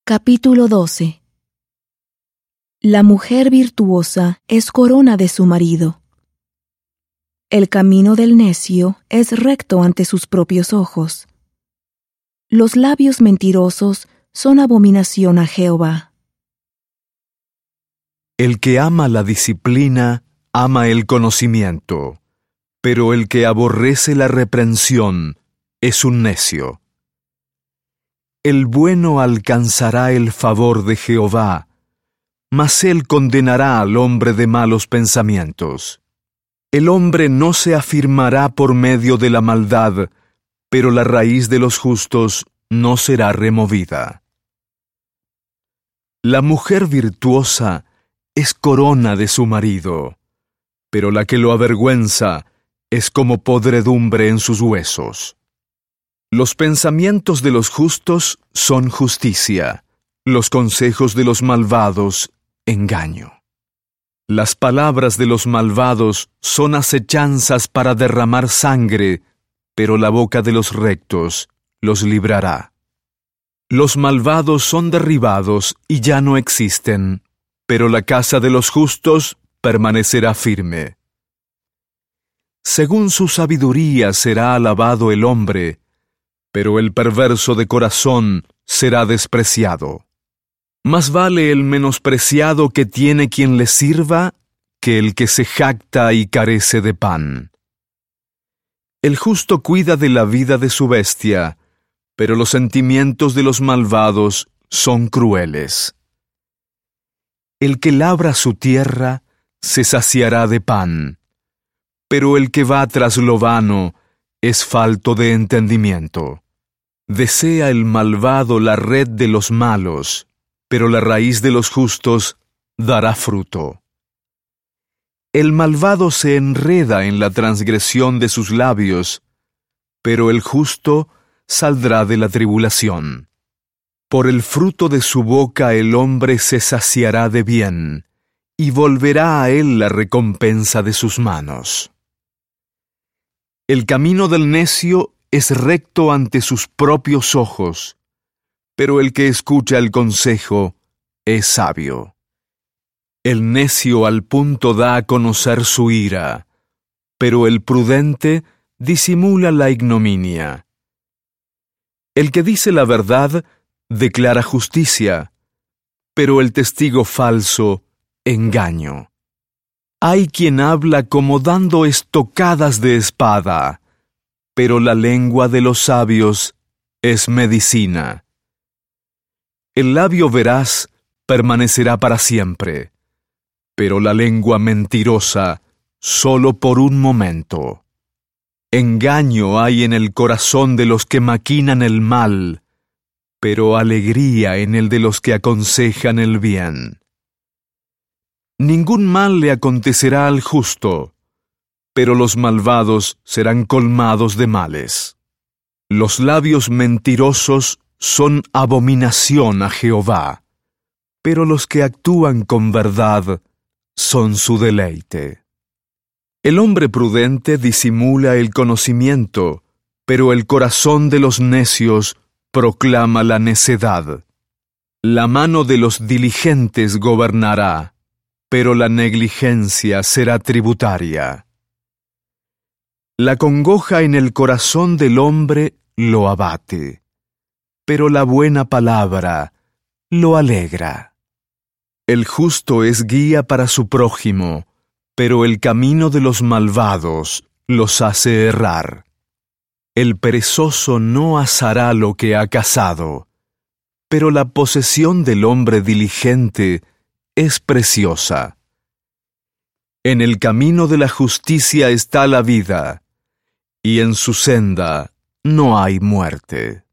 Capítulo 12. La mujer virtuosa es corona de su marido. El camino del necio es recto ante sus propios ojos. Los labios mentirosos son abominación a Jehová. El que ama la disciplina, ama el conocimiento, pero el que aborrece la reprensión es un necio. El bueno alcanzará el favor de Jehová, mas él condenará al hombre de malos pensamientos. El hombre no se afirmará por medio de la maldad, pero la raíz de los justos no será removida. La mujer virtuosa es corona de su marido, pero la que lo avergüenza es como podredumbre en sus huesos. Los pensamientos de los justos son justicia, los consejos de los malvados, engaño. Las palabras de los malvados son acechanzas para derramar sangre, pero la boca de los rectos los librará. Los malvados son derribados y ya no existen, pero la casa de los justos permanecerá firme. Según su sabiduría será alabado el hombre, pero el perverso de corazón será despreciado. Más vale el menospreciado que tiene quien le sirva que el que se jacta y carece de pan. El justo cuida de la vida de su bestia, pero los sentimientos de los malvados son crueles. El que labra su tierra se saciará de pan, pero el que va tras lo vano es falto de entendimiento. Desea el malvado la red de los malos, pero la raíz de los justos dará fruto. El malvado se enreda en la transgresión de sus labios, pero el justo saldrá de la tribulación. Por el fruto de su boca el hombre se saciará de bien, y volverá a él la recompensa de sus manos. El camino del necio es recto ante sus propios ojos, pero el que escucha el consejo es sabio. El necio al punto da a conocer su ira, pero el prudente disimula la ignominia. El que dice la verdad declara justicia, pero el testigo falso engaño. Hay quien habla como dando estocadas de espada, pero la lengua de los sabios es medicina. El labio veraz permanecerá para siempre, pero la lengua mentirosa solo por un momento. Engaño hay en el corazón de los que maquinan el mal, pero alegría en el de los que aconsejan el bien. Ningún mal le acontecerá al justo, pero los malvados serán colmados de males. Los labios mentirosos son abominación a Jehová, pero los que actúan con verdad son su deleite. El hombre prudente disimula el conocimiento, pero el corazón de los necios proclama la necedad. La mano de los diligentes gobernará, pero la negligencia será tributaria. La congoja en el corazón del hombre lo abate, pero la buena palabra lo alegra. El justo es guía para su prójimo, pero el camino de los malvados los hace errar. El perezoso no asará lo que ha cazado, pero la posesión del hombre diligente es preciosa. En el camino de la justicia está la vida, y en su senda no hay muerte.